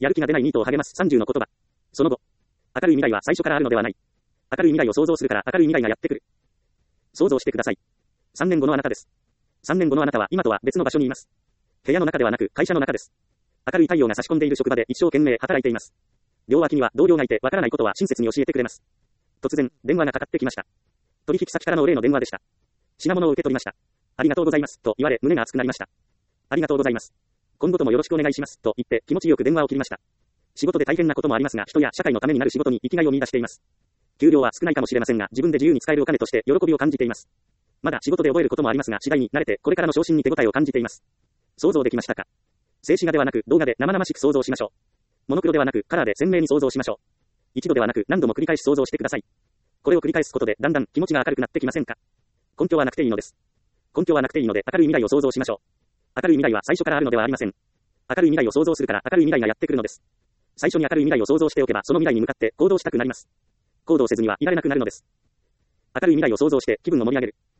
やる気が出ないニートを励ます30の言葉。その後。明るい未来は最初からあるのではない。明るい未来を想像するから明るい未来がやってくる。想像してください。3年後のあなたです。3年後のあなたは今とは別の場所にいます。部屋の中ではなく会社の中です。明るい太陽が差し込んでいる職場で一生懸命働いています。両脇には同僚がいてわからないことは親切に教えてくれます。突然、電話がかかってきました。取引先からのお礼の電話でした。品物を受け取りました。ありがとうございます、と言われ胸が熱くなりました。ありがとうございます。今後ともよろしくお願いします、と言って気持ちよく電話を切りました。仕事で大変なこともありますが、人や社会のためになる仕事に生きがいを見出しています。給料は少ないかもしれませんが、自分で自由に使えるお金として喜びを感じています。まだ仕事で覚えることもありますが、次第に慣れてこれからの昇進に手応えを感じています。想像できましたか？静止画ではなく動画で生々しく想像しましょう。モノクロではなくカラーで鮮明に想像しましょう。一度ではなく何度も繰り返し想像してください。これを繰り返すことでだんだん気持ちが明るくなってきませんか？根拠はなくていいのです。根拠はなくていいので明るい未来を想像しましょう。明るい未来は最初からあるのではありません。明るい未来を想像するから明るい未来がやってくるのです。最初に明るい未来を想像しておけばその未来に向かって行動したくなります。行動せずにはいられなくなるのです。明るい未来を想像して気分を盛り上げる。